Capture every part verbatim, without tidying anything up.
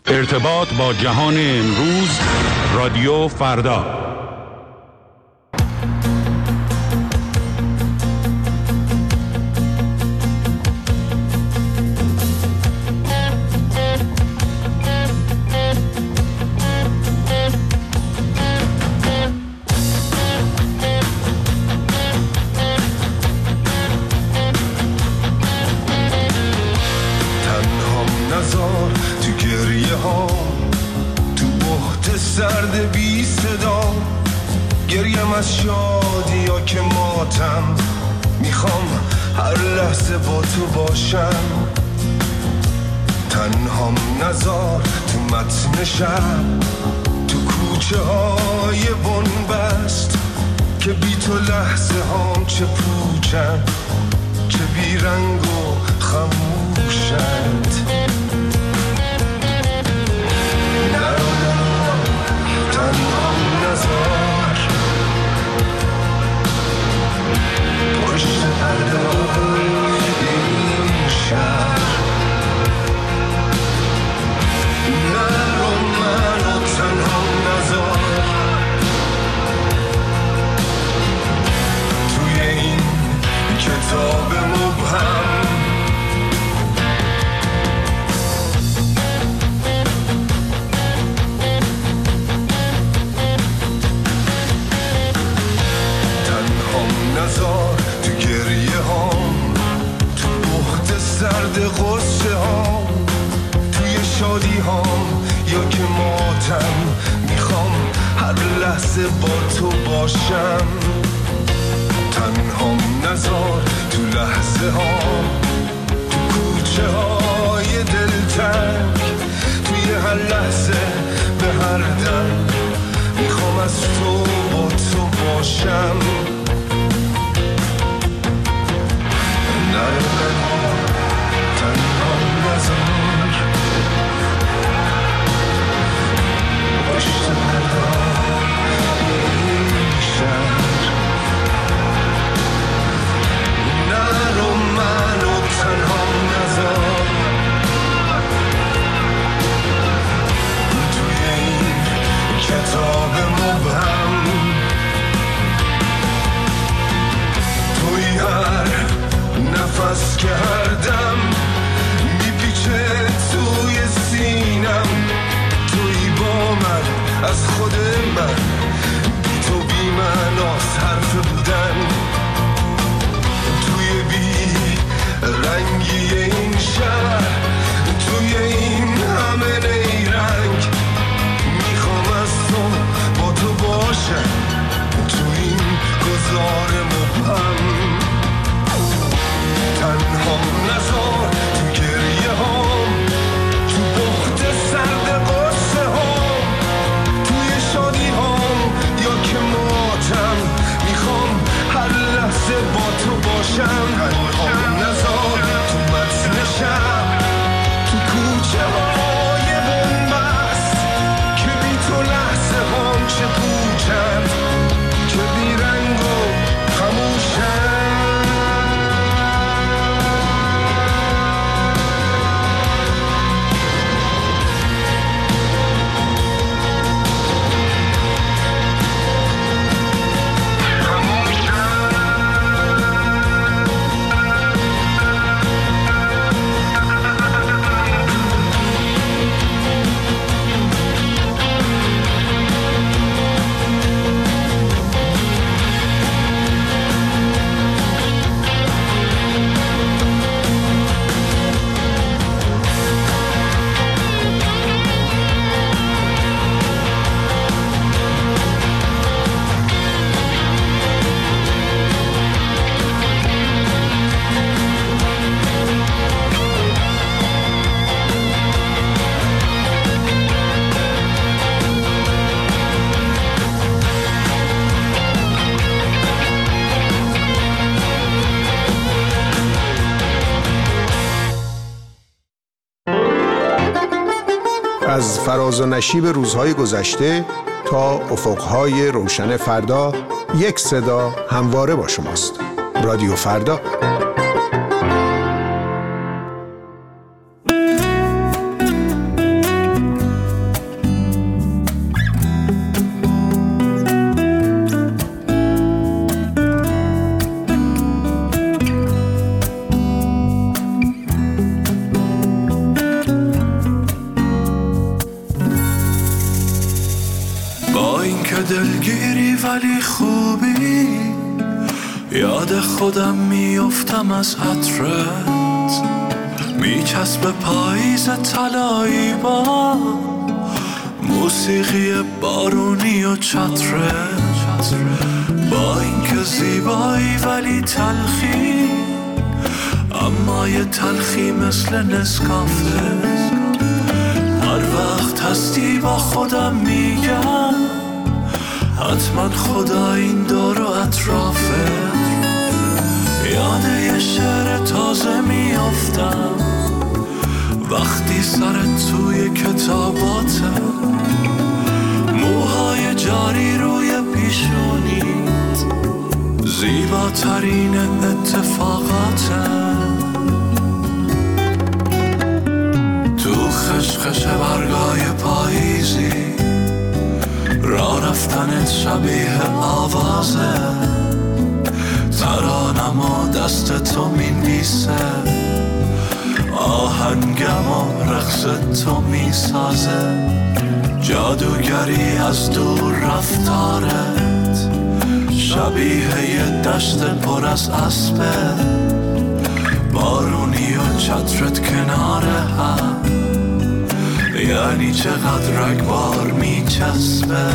ارتباط با جهان امروز، رادیو فردا. سرد بی صدا گریم از شادی یا که ماتم، میخوام هر لحظه با تو باشم. تنهام نزار تو متن شب، تو کوچه های بنبست، که بی تو لحظه هام چه پوچن، چه بی رنگ و خموشند. تنهام نزار پشت پرده این شهر، نرو منو تنهام نزار توی این کتاب مبهم. نزار تو گریه هام، تو بخت سرد غصه هام، توی شادی هام یا که ماتم، میخوام هر لحظه با تو باشم. تنهام نزار تو لحظه هام، تو کوچه های دلتنگ، توی هر لحظه به هر دم، میخوام از تو با تو باشم. تنهام نزار پشت پرده این شهر، نرو منو تنهام نزار توی این کتاب مبهم. توی هر نفس که هر دم میپیچه توی سینم، توی با من از خود من، بی تو بی من از حرف بودن، توی بی رنگی این شهر، توی این همه نیرنگ، میخوام از تو با تو باشم توی این گذار مبهم. تنهام نزار تو گریه هام، تو بخت سرد قصه هام، توی شادی هام یا که ماتم، میخوام هر لحظه با تو باشم. تنهام نزار تو متن شب، تو کوچه های بنبست، که بی تو لحظه هام چه پوچند، که بی رنگ و خموشند. از فراز و نشیب روزهای گذشته تا افقهای روشن فردا، یک صدا همواره با شماست. رادیو فردا. دلگیری ولی خوبی، یاد خودم میافتم از عطرت، میچسب پاییز طلایی با موسیقی بارونی و چترت. با اینکه زیبایی ولی تلخی، اما یه تلخی مثل نسکافه. هر وقت هستی با خودم میگم حتما خدا این دور و اطرافه. یاد یه شعر تازه میافتم وقتی سرت توی کتاباته، موهای جاری روی پیشونیت، زیباترین اتفاقاته. تو خشخش برگای پاییزی، راه رفتنت شبیه آوازه، ترانم و دست تو مینویسه، آهنگم و رقص تو میسازه. جادوگری از دور رفتارت، شبیه یه دشت پر از اسبه، بارونی و چترت کنار هم، یعنی چقدر رگبار میچسبه.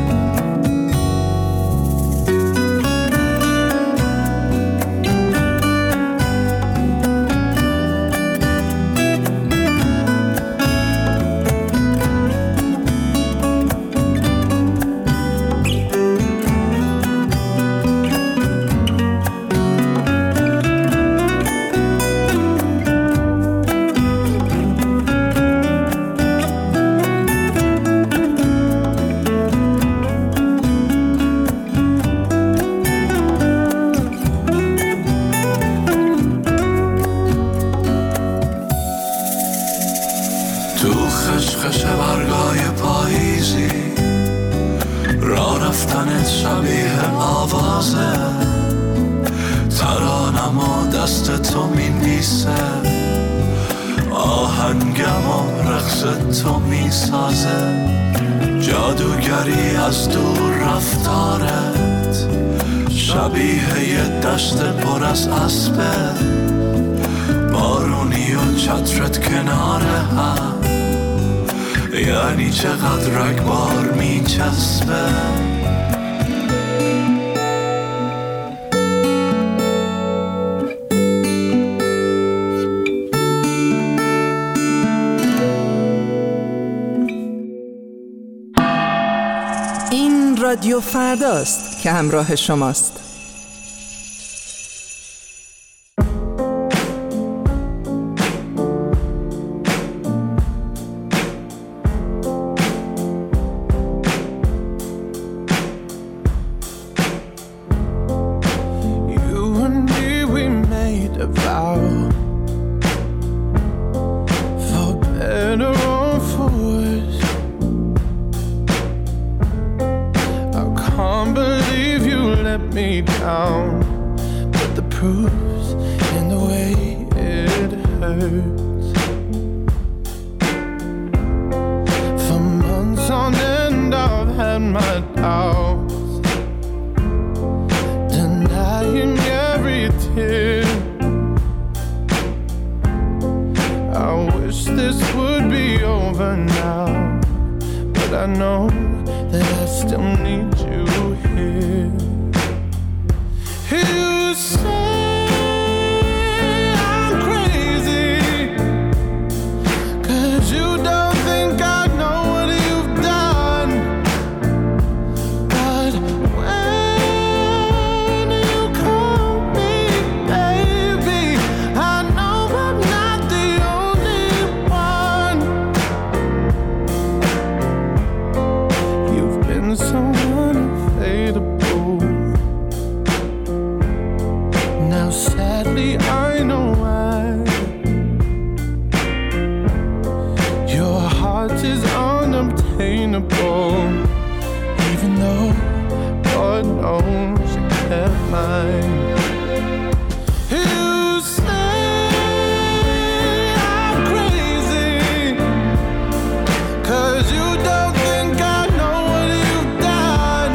جادوگری از دور رفتارت، شبیه یه دشت پر از اسبه، بارونی و چترت کنار هم، یعنی چقدر رگبار میچسبه. رادیو فرداست که همراه شماست. Cause you don't think I know what you've done.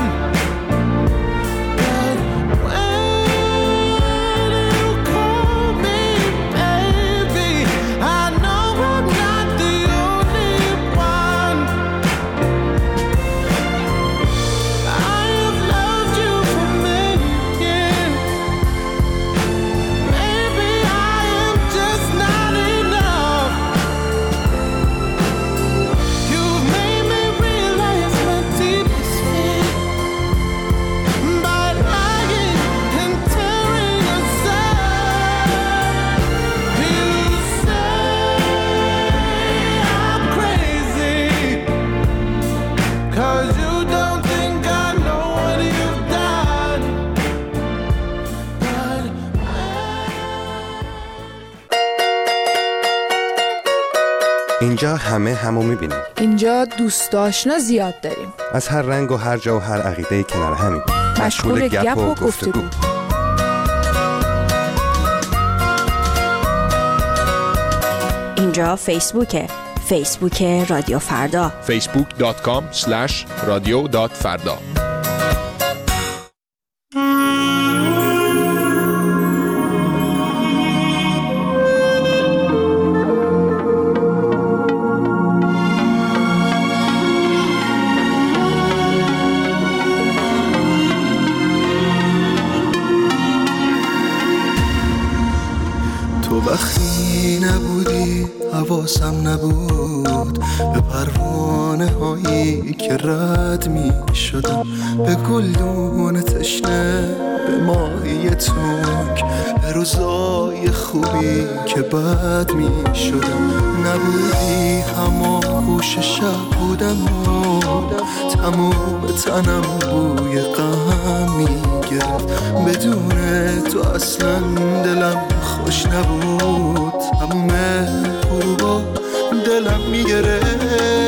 اینجا همه همو میبینیم. اینجا دوست آشنا زیاد داریم. از هر رنگ و هر جا و هر عقیده کنار همین. مشغول گپ و گفتگو. اینجا فیسبوکه. فیسبوک رادیو فردا. فیسبوک دات کام اسلش رادیو دات فردا. وقتی نبودی حواسم نبود به پروانه هایی که رد می شدم، به گلدون تشنه، به ماهی تنگ، به روزای خوبی که بد می شدم. نبودی هما گوش شب بودم و تموم تنم بوی غم می گرفت. بدون تو اصلا دلم خوش نبود، تموم غروبا دلم میگرفت.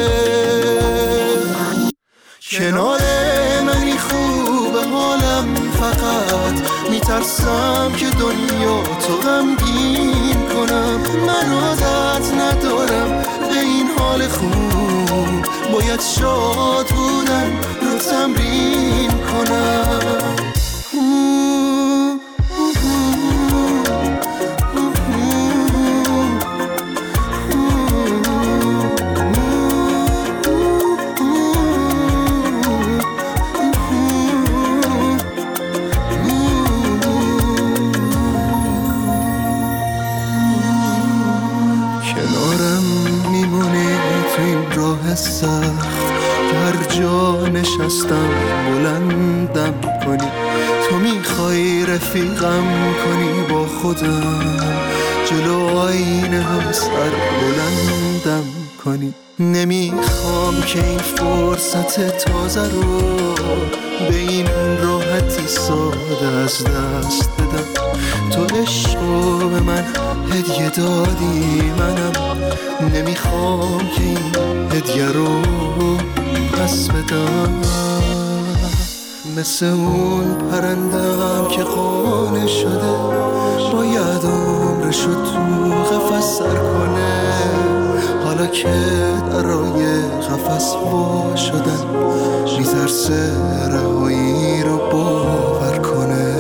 کنار منی خوب حالم، فقط میترسم که دنیا تو غمگین کنم. من عادت ندارم به این حال خوب، باید شاد بودن رو تمرین کنم. سخت که هر جا نشستم بلندم کنی، تو میخوای رفیقم کنی با خودم، جلو آینه هم سر بلندم کنی. نمیخوام که این فرصت تازه رو به این راحتی ساده از دست بدم. تو عشقو به من هدیه دادی، منم نمیخوام که این هدیه رو پس بدم. مثل اون پرندم که قانع شده، باید عمرشو تو قفس سر کنه. حالا که درای قفس وا شدن، میترسه رهایی رو باور کنه.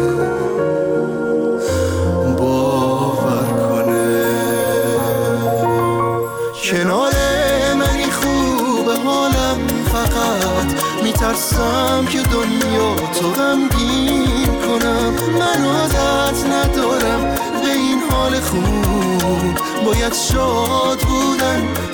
باور کنه کنار منی خوب حالم، فقط میترسم که دنیا تو غمگین کنم. من عادت ندارم به این حال خوب، باید شاد بودن